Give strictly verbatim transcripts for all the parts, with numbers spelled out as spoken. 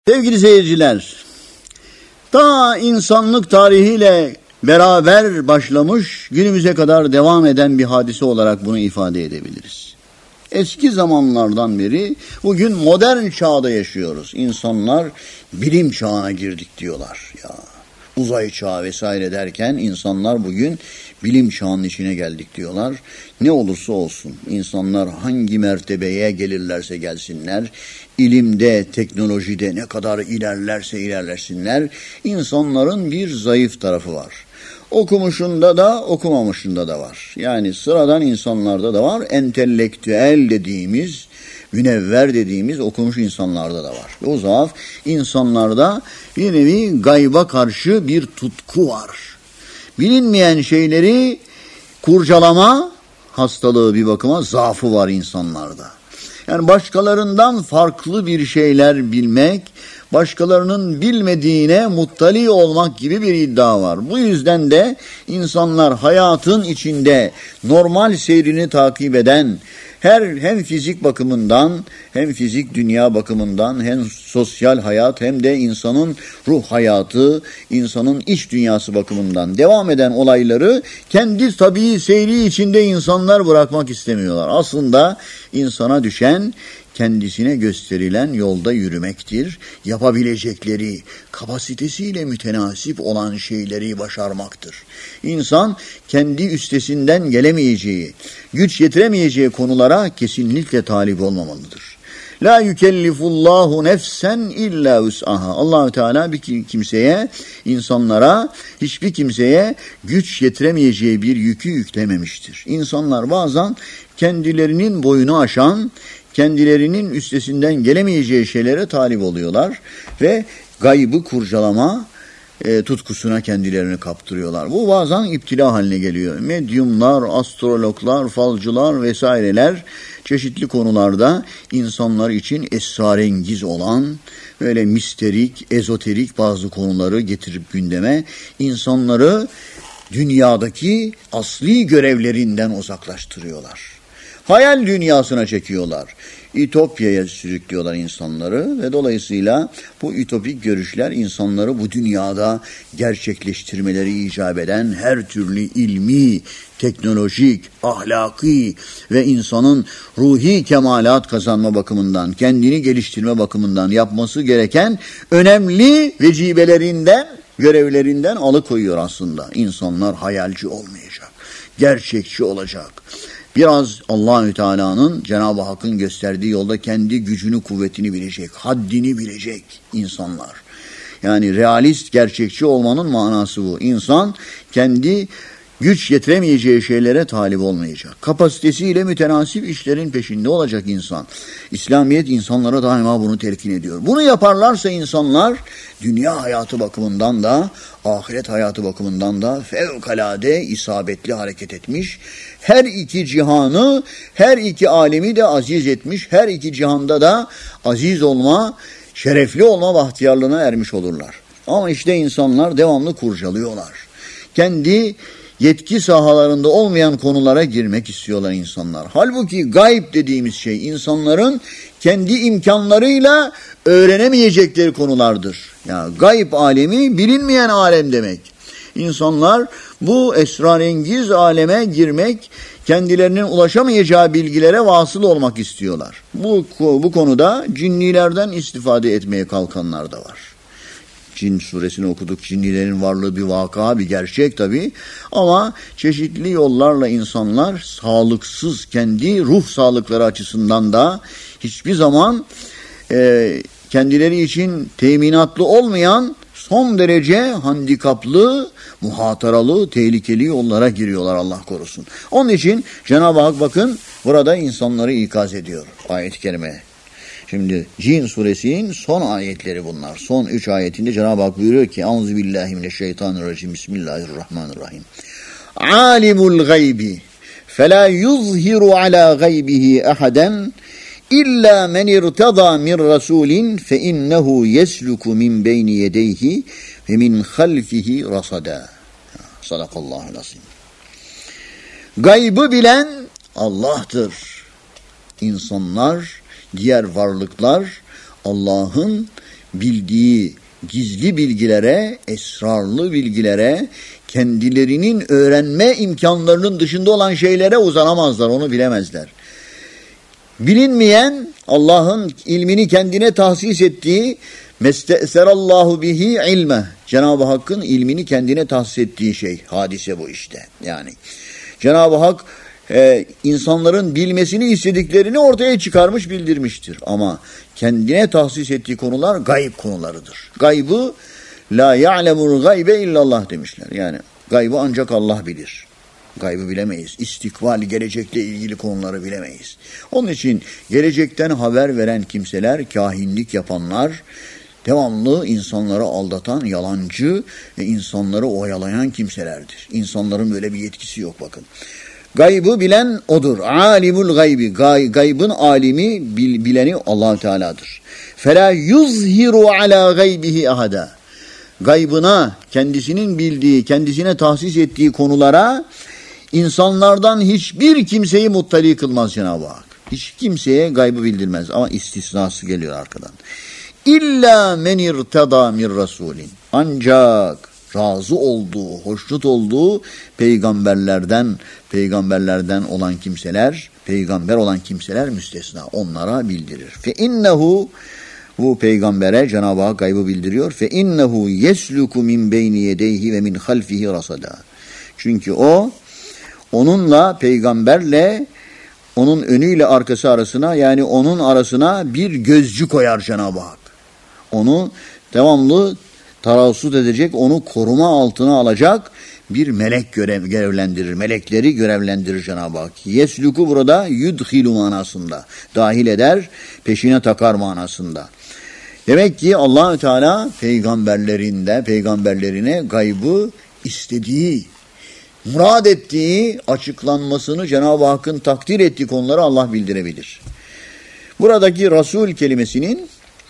Sevgili seyirciler, ta insanlık tarihiyle beraber başlamış, günümüze kadar devam eden bir hadise olarak bunu ifade edebiliriz. Eski zamanlardan beri bugün modern çağda yaşıyoruz. İnsanlar bilim çağına girdik diyorlar ya. Uzay çağı vesaire derken insanlar bugün bilim çağının içine geldik diyorlar. Ne olursa olsun insanlar hangi mertebeye gelirlerse gelsinler, ilimde, teknolojide ne kadar ilerlerse ilerlesinler, insanların bir zayıf tarafı var. Okumuşunda da okumamışında da var. Yani sıradan insanlarda da var, entelektüel dediğimiz, münevver dediğimiz okumuş insanlarda da var. O zaaf insanlarda bir nevi gayba karşı bir tutku var. Bilinmeyen şeyleri kurcalama hastalığı bir bakıma zaafı var insanlarda. Yani başkalarından farklı bir şeyler bilmek, başkalarının bilmediğine muttali olmak gibi bir iddia var. Bu yüzden de insanlar hayatın içinde normal seyrini takip eden, her hem fizik bakımından, hem fizik dünya bakımından, hem sosyal hayat, hem de insanın ruh hayatı, insanın iç dünyası bakımından devam eden olayları kendi tabii seyri içinde insanlar bırakmak istemiyorlar. Aslında insana düşen, kendisine gösterilen yolda yürümektir. Yapabilecekleri, kapasitesiyle mütenasip olan şeyleri başarmaktır. İnsan kendi üstesinden gelemeyeceği, güç yetiremeyeceği konulara kesinlikle talip olmamalıdır. La yükellifullahu nefsen illa vus'aha. Allahü Teala bir kimseye, insanlara, hiçbir kimseye güç yetiremeyeceği bir yükü yüklememiştir. İnsanlar bazen kendilerinin boyunu aşan, kendilerinin üstesinden gelemeyeceği şeylere talip oluyorlar ve gaybı kurcalama e, tutkusuna kendilerini kaptırıyorlar. Bu bazen iptila haline geliyor. Medyumlar, astrologlar, falcılar vesaireler çeşitli konularda insanlar için esrarengiz olan, böyle misterik, ezoterik bazı konuları getirip gündeme insanları dünyadaki asli görevlerinden uzaklaştırıyorlar. Hayal dünyasına çekiyorlar. İtopya'ya sürüklüyorlar insanları ve dolayısıyla bu ütopik görüşler insanları bu dünyada gerçekleştirmeleri icap eden her türlü ilmi, teknolojik, ahlaki ve insanın ruhi kemalat kazanma bakımından, kendini geliştirme bakımından yapması gereken önemli vecibelerinden, görevlerinden alıkoyuyor aslında. İnsanlar hayalci olmayacak, gerçekçi olacak. Biraz Allahü Teala'nın, Cenab-ı Hakk'ın gösterdiği yolda kendi gücünü, kuvvetini bilecek, haddini bilecek insanlar. Yani realist, gerçekçi olmanın manası bu. İnsan kendi güç yetiremeyeceği şeylere talip olmayacak. Kapasitesiyle mütenasip işlerin peşinde olacak insan. İslamiyet insanlara daima bunu telkin ediyor. Bunu yaparlarsa insanlar dünya hayatı bakımından da, ahiret hayatı bakımından da fevkalade isabetli hareket etmiş. Her iki cihanı, her iki alemi de aziz etmiş. Her iki cihanda da aziz olma, şerefli olma bahtiyarlığına ermiş olurlar. Ama işte insanlar devamlı kurcalıyorlar. Kendi yetki sahalarında olmayan konulara girmek istiyorlar insanlar. Halbuki gayb dediğimiz şey insanların kendi imkanlarıyla öğrenemeyecekleri konulardır. Yani gayb alemi bilinmeyen alem demek. İnsanlar bu esrarengiz aleme girmek, kendilerinin ulaşamayacağı bilgilere vasıl olmak istiyorlar. Bu, bu konuda cinnilerden istifade etmeye kalkanlar da var. Cin suresini okuduk. Cinnilerin varlığı bir vaka, bir gerçek tabii. Ama çeşitli yollarla insanlar sağlıksız, kendi ruh sağlıkları açısından da hiçbir zaman e, kendileri için teminatlı olmayan son derece handikaplı, muhataralı, tehlikeli yollara giriyorlar, Allah korusun. Onun için Cenab-ı Hak bakın burada insanları ikaz ediyor ayet-i kerime. Şimdi Cin suresinin son ayetleri bunlar. Son üç ayetinde Cenab-ı Hak buyuruyor ki Euzubillahimineşşeytanirracim. Bismillahirrahmanirrahim. Alimul gaybi felâ yuzhiru alâ gaybihi ahaden İlla men irtada min rasulin fe innehu yesluku min beyni yedeyhi ve min halfihi rasada. Sadakallahul azim. Gaybı bilen Allah'tır. İnsanlar, diğer varlıklar Allah'ın bildiği gizli bilgilere, esrarlı bilgilere, kendilerinin öğrenme imkanlarının dışında olan şeylere uzanamazlar, onu bilemezler. Bilinmeyen, Allah'ın ilmini kendine tahsis ettiği, mesteserallahu bihi ilme, Cenab-ı Hakk'ın ilmini kendine tahsis ettiği şey, hadise bu işte. Yani Cenab-ı Hak e, insanların bilmesini istediklerini ortaya çıkarmış, bildirmiştir. Ama kendine tahsis ettiği konular gayb konularıdır. Gaybı la ya'lemul gaybe illallah demişler. Yani gaybı ancak Allah bilir. Gaybı bilemeyiz. İstikbal, gelecekle ilgili konuları bilemeyiz. Onun için gelecekten haber veren kimseler, kahinlik yapanlar, devamlı insanları aldatan, yalancı ve insanları oyalayan kimselerdir. İnsanların böyle bir yetkisi yok bakın. Gaybı bilen odur. Alimul gaybi. Gay, gaybın alimi, bil, bileni Allah Teala'dır. Fela yuzhiru ala gaybihi ahada. Gaybına, kendisinin bildiği, kendisine tahsis ettiği konulara insanlardan hiçbir kimseyi muttali kılmaz Cenab-ı Hak. Hiç kimseye gaybı bildirmez ama istisnası geliyor arkadan. İlla men irtada min rasulin. Ancak razı olduğu, hoşnut olduğu peygamberlerden, peygamberlerden olan kimseler, peygamber olan kimseler müstesna. Onlara bildirir. Fe innehu, bu peygambere Cenab-ı Hak gaybı bildiriyor. Fe innehu yesluku min beyni yedeyhi ve min halfihi rasada. Çünkü o, onunla, peygamberle, onun önüyle arkası arasına, yani onun arasına bir gözcü koyar Cenab-ı Hak. Onu devamlı tarassut edecek, onu koruma altına alacak bir melek görev, görevlendirir. Melekleri görevlendirir Cenab-ı Hak. Yesluku burada yudhilu manasında. Dahil eder, peşine takar manasında. Demek ki Allah-u Teala peygamberlerinde, peygamberlerine gaybı istediği, murad ettiği, açıklanmasını Cenab-ı Hakk'ın takdir ettiği konuları Allah bildirebilir. Buradaki Resul kelimesinin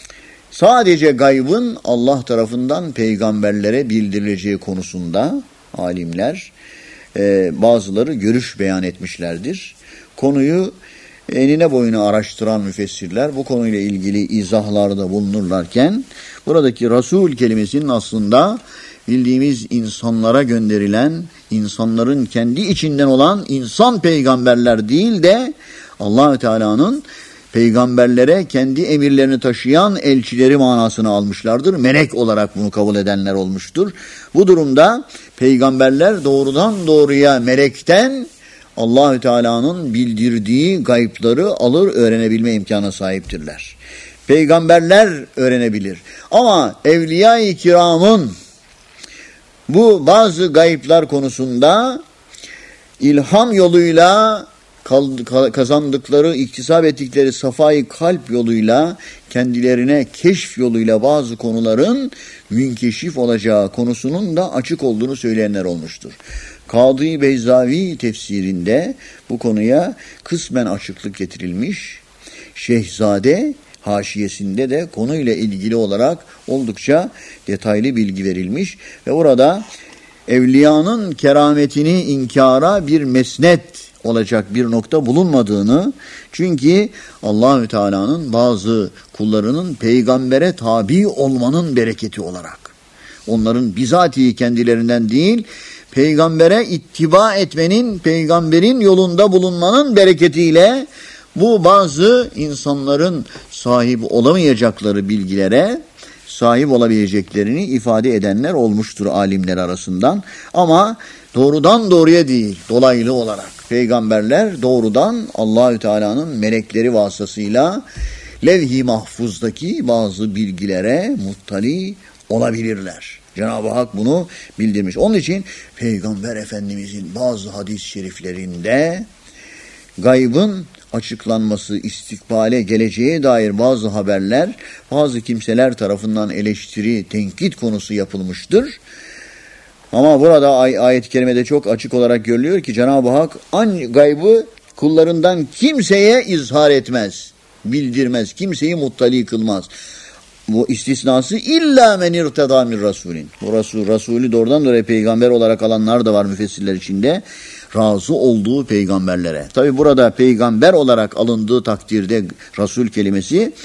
sadece gaybın Allah tarafından peygamberlere bildirileceği konusunda alimler e, bazıları görüş beyan etmişlerdir. Konuyu enine boyuna araştıran müfessirler bu konuyla ilgili izahlarda bulunurlarken buradaki Resul kelimesinin aslında bildiğimiz insanlara gönderilen, insanların kendi içinden olan insan peygamberler değil de Allah-u Teala'nın peygamberlere kendi emirlerini taşıyan elçileri manasını almışlardır. Melek olarak bunu kabul edenler olmuştur. Bu durumda peygamberler doğrudan doğruya melekten Allah-u Teala'nın bildirdiği gaypları alır, öğrenebilme imkanına sahiptirler. Peygamberler öğrenebilir. Ama evliya-i kiramın bu bazı gayipler konusunda ilham yoluyla kazandıkları, iktisap ettikleri safayı kalp yoluyla, kendilerine keşf yoluyla bazı konuların münkeşif olacağı konusunun da açık olduğunu söyleyenler olmuştur. Kadı Beyzavi tefsirinde bu konuya kısmen açıklık getirilmiş. Şehzade haşiyesinde de konuyla ilgili olarak oldukça detaylı bilgi verilmiş ve orada evliyanın kerametini inkara bir mesnet olacak bir nokta bulunmadığını, çünkü Allahü Teala'nın bazı kullarının peygambere tabi olmanın bereketi olarak, onların bizatihi kendilerinden değil, peygambere ittiba etmenin, peygamberin yolunda bulunmanın bereketiyle bu bazı insanların sahip olamayacakları bilgilere sahip olabileceklerini ifade edenler olmuştur alimler arasından. Ama doğrudan doğruya değil, dolaylı olarak. Peygamberler doğrudan Allahü Teala'nın melekleri vasıtasıyla levh-i mahfuzdaki bazı bilgilere muttali olabilirler. Cenab-ı Hak bunu bildirmiş. Onun için Peygamber Efendimizin bazı hadis-i şeriflerinde gaybın açıklanması, istikbale, geleceğe dair bazı haberler, bazı kimseler tarafından eleştiri, tenkit konusu yapılmıştır. Ama burada ay- ayet-i kerimede çok açık olarak görülüyor ki Cenab-ı Hak an gaybı kullarından kimseye izhar etmez, bildirmez, kimseyi muttali kılmaz. Bu istisnası illa men irteda min rasulin. Bu Resul, Resulü doğrudan doğruya peygamber olarak alanlar da var müfessirler içinde. Razı olduğu peygamberlere. Tabi burada peygamber olarak alındığı takdirde Resul kelimesi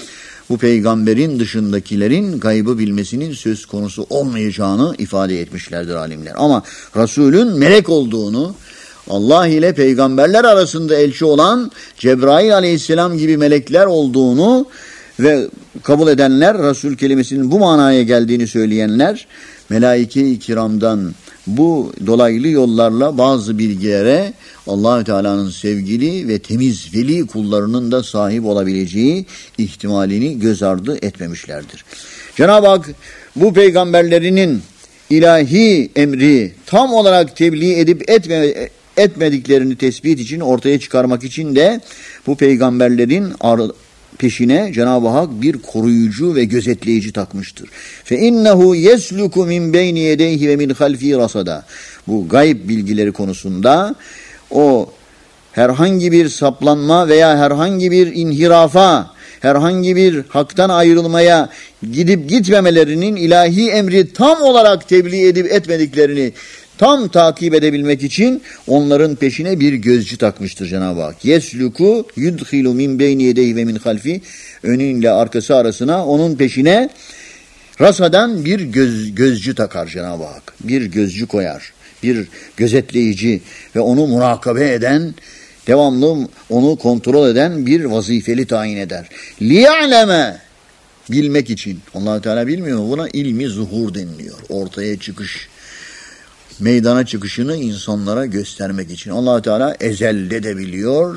bu peygamberin dışındakilerin gaybı bilmesinin söz konusu olmayacağını ifade etmişlerdir alimler. Ama Resulün melek olduğunu, Allah ile peygamberler arasında elçi olan Cebrail aleyhisselam gibi melekler olduğunu ve kabul edenler, Resul kelimesinin bu manaya geldiğini söyleyenler, melaike-i kiramdan bu dolaylı yollarla bazı bilgilere Allah-u Teala'nın sevgili ve temiz veli kullarının da sahip olabileceği ihtimalini göz ardı etmemişlerdir. Cenab-ı Hak bu peygamberlerinin ilahi emri tam olarak tebliğ edip etme, etmediklerini tespit için, ortaya çıkarmak için de bu peygamberlerin peşine Cenab-ı Hak bir koruyucu ve gözetleyici takmıştır. Fe innehu yesluku min beyni yedeyhi ve min halfi rasada. Bu gayb bilgileri konusunda o herhangi bir saplanma veya herhangi bir inhirafa, herhangi bir haktan ayrılmaya gidip gitmemelerinin ilahi emri tam olarak tebliğ edip etmediklerini tam takip edebilmek için onların peşine bir gözcü takmıştır Cenab-ı Hak. Yesluku yudhilu min beyni yedeyhi ve min halfi. Önüyle arkası arasına onun peşine rasadan bir göz, gözcü takar Cenab-ı Hak. Bir gözcü koyar. Bir gözetleyici ve onu murakabe eden, devamlı onu kontrol eden bir vazifeli tayin eder. Liya'leme, bilmek için. Allah Teala bilmiyor mu? Buna ilmi zuhur deniliyor. Ortaya çıkış, meydana çıkışını insanlara göstermek için. Allah Teala ezelde de biliyor,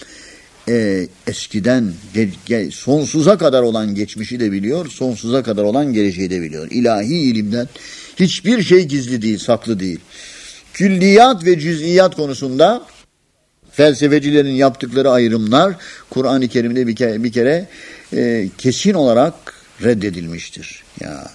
e, eskiden ge, ge, sonsuza kadar olan geçmişi de biliyor, sonsuza kadar olan geleceği de biliyor. İlahi ilimden hiçbir şey gizli değil, saklı değil. Külliyat ve cüz'iyat konusunda felsefecilerin yaptıkları ayrımlar Kur'an-ı Kerim'de bir kere, bir kere e, kesin olarak reddedilmiştir. Ya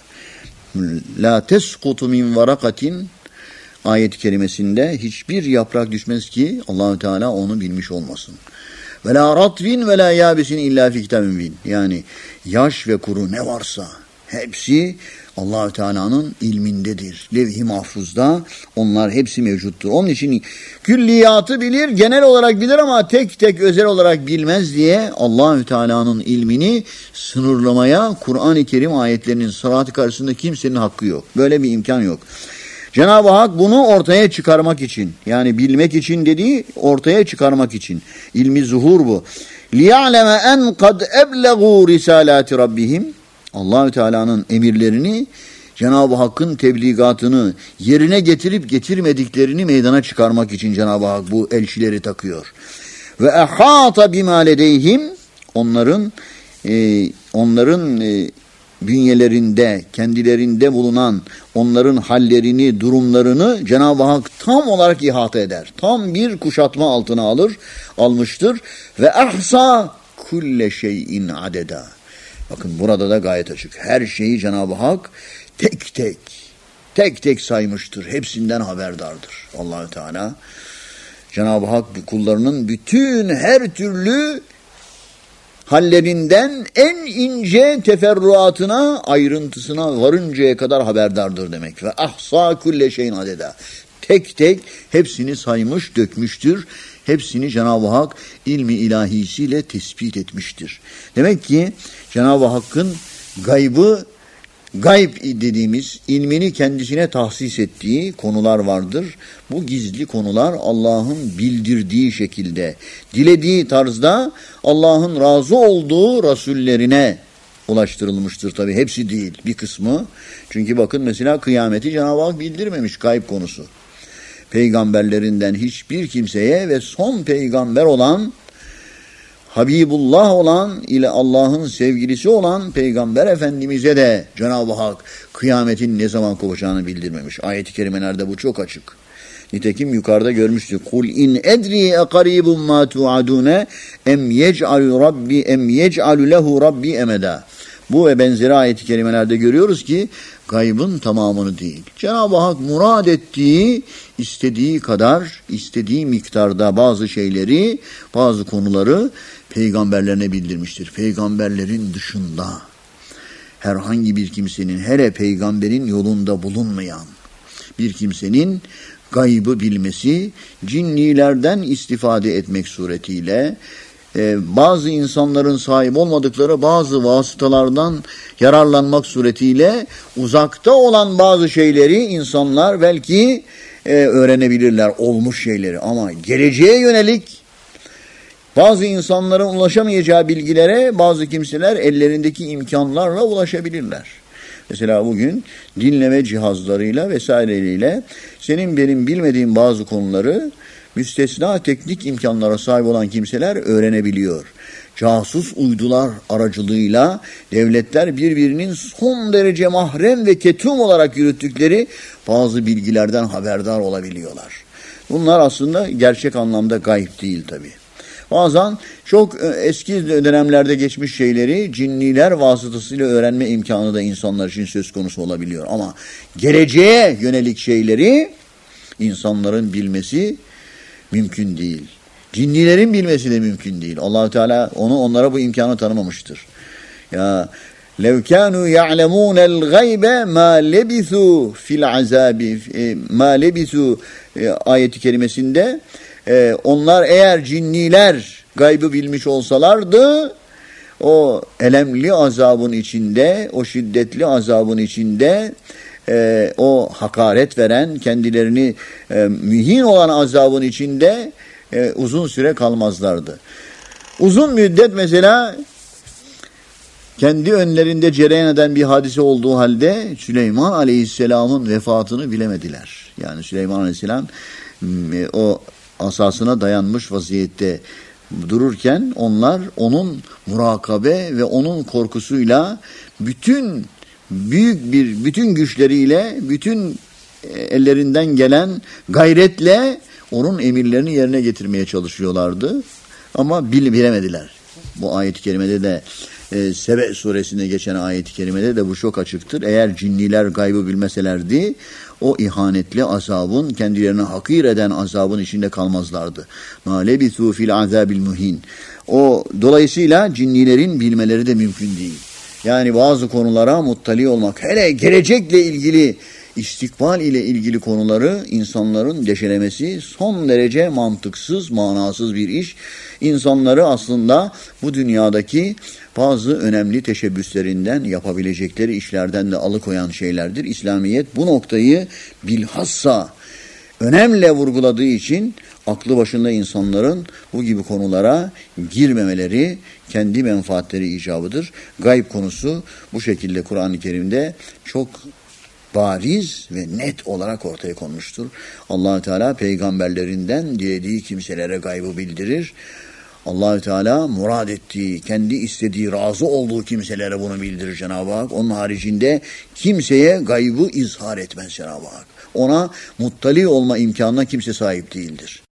la tesqutu min varakatin ayet-i kerimesinde hiçbir yaprak düşmez ki Allah-u Teala onu bilmiş olmasın. Ve la ratvin ve la yabisin illa fi kitabin bin. Yani yaş ve kuru ne varsa hepsi Allah-u Teala'nın ilmindedir. Levh-i mahfuzda onlar hepsi mevcuttur. Onun için külliyatı bilir, genel olarak bilir ama tek tek özel olarak bilmez diye Allah-u Teala'nın ilmini sınırlamaya Kur'an-ı Kerim ayetlerinin sıratı karşısında kimsenin hakkı yok. Böyle bir imkan yok. Cenab-ı Hak bunu ortaya çıkarmak için, yani bilmek için dediği ortaya çıkarmak için. İlmi zuhur bu. لِيَعْلَمَ اَنْ قَدْ اَبْلَغُوا رِسَالَاتِ رَبِّهِمْ. Allah-u Teala'nın emirlerini, Cenab-ı Hakk'ın tebligatını yerine getirip getirmediklerini meydana çıkarmak için Cenab-ı Hak bu elçileri takıyor. Ve ehata bima ledeyhim, onların e, onların e, bünyelerinde, kendilerinde bulunan onların hallerini, durumlarını Cenab-ı Hak tam olarak ihata eder. Tam bir kuşatma altına alır, almıştır. Ve ahsa kulle şeyin adeda. Bakın burada da gayet açık. Her şeyi Cenab-ı Hak tek tek, tek tek saymıştır. Hepsinden haberdardır Allah-u Teala. Cenab-ı Hak kullarının bütün her türlü hallerinden en ince teferruatına, ayrıntısına varıncaya kadar haberdardır demek. Ve ahsa kulle şeyin adeda. Tek tek hepsini saymış, dökmüştür. Hepsini Cenab-ı Hak ilmi ilahisiyle tespit etmiştir. Demek ki Cenab-ı Hakk'ın gaybı, gayb dediğimiz ilmini kendisine tahsis ettiği konular vardır. Bu gizli konular Allah'ın bildirdiği şekilde, dilediği tarzda Allah'ın razı olduğu rasullerine ulaştırılmıştır. Tabii hepsi değil, bir kısmı. Çünkü bakın mesela kıyameti Cenab-ı Hak bildirmemiş, gayb konusu. Peygamberlerinden hiçbir kimseye ve son peygamber olan, Habibullah olan ile Allah'ın sevgilisi olan Peygamber Efendimiz'e de Cenab-ı Hak kıyametin ne zaman kopacağını bildirmemiş. Ayet-i kerimelerde bu çok açık. Nitekim yukarıda görmüştük. Kul in edri eqaribun ma tuadune em yec'alu rabbi em yec'alu lehu rabbi emeda. Bu ve benzeri ayet-i kerimelerde görüyoruz ki gaybın tamamını değil. Cenab-ı Hak murad ettiği, istediği kadar, istediği miktarda bazı şeyleri, bazı konuları peygamberlerine bildirmiştir. Peygamberlerin dışında herhangi bir kimsenin, hele peygamberin yolunda bulunmayan bir kimsenin gaybı bilmesi, cinnilerden istifade etmek suretiyle e, bazı insanların sahip olmadıkları bazı vasıtalardan yararlanmak suretiyle uzakta olan bazı şeyleri insanlar belki e, öğrenebilirler, olmuş şeyleri. Ama geleceğe yönelik bazı insanların ulaşamayacağı bilgilere bazı kimseler ellerindeki imkanlarla ulaşabilirler. Mesela bugün dinleme cihazlarıyla vesaireleriyle senin benim bilmediğim bazı konuları müstesna teknik imkanlara sahip olan kimseler öğrenebiliyor. Casus uydular aracılığıyla devletler birbirinin son derece mahrem ve ketum olarak yürüttükleri bazı bilgilerden haberdar olabiliyorlar. Bunlar aslında gerçek anlamda gayb değil tabii. Bazen çok eski dönemlerde geçmiş şeyleri cinniler vasıtasıyla öğrenme imkanı da insanlar için söz konusu olabiliyor. Ama geleceğe yönelik şeyleri insanların bilmesi mümkün değil. Cinnilerin bilmesi de mümkün değil. Allah Teala onu onlara bu imkanı tanımamıştır. Ya lev kanu ya'lemunel gaybe ma lebisu fil azabi ma lebisu ayeti kerimesinde e, onlar eğer cinniler gaybı bilmiş olsalardı o elemli azabın içinde, o şiddetli azabın içinde e, o hakaret veren, kendilerini e, mühin olan azabın içinde e, uzun süre kalmazlardı. Uzun müddet mesela kendi önlerinde cereyan eden bir hadise olduğu halde Süleyman Aleyhisselam'ın vefatını bilemediler. Yani Süleyman Aleyhisselam o asasına dayanmış vaziyette dururken onlar onun murakabe ve onun korkusuyla bütün büyük bir bütün güçleriyle, bütün ellerinden gelen gayretle onun emirlerini yerine getirmeye çalışıyorlardı. Ama bil, bilemediler. Bu ayet-i kerimede de e, Sebe suresinde geçen ayet-i kerimede de bu çok açıktır. Eğer cinniler gaybı bilmeselerdi o ihanetli azabın, kendilerini hakir eden azabın içinde kalmazlardı. Ma lebithu fil azabil muhin. O dolayısıyla cinnilerin bilmeleri de mümkün değil. Yani bazı konulara muttali olmak, hele gelecekle ilgili, istikbal ile ilgili konuları insanların deşelemesi son derece mantıksız, manasız bir iş. İnsanları aslında bu dünyadaki bazı önemli teşebbüslerinden, yapabilecekleri işlerden de alıkoyan şeylerdir. İslamiyet bu noktayı bilhassa önemle vurguladığı için aklı başında insanların bu gibi konulara girmemeleri kendi menfaatleri icabıdır. Gayb konusu bu şekilde Kur'an-ı Kerim'de çok bariz ve net olarak ortaya konmuştur. Allah Teala peygamberlerinden dilediği kimselere gaybı bildirir. Allah Teala murad ettiği, kendi istediği, razı olduğu kimselere bunu bildirir Cenab-ı Hak. Onun haricinde kimseye gaybı izhar etmez Cenab-ı Hak. Ona muttali olma imkanına kimse sahip değildir.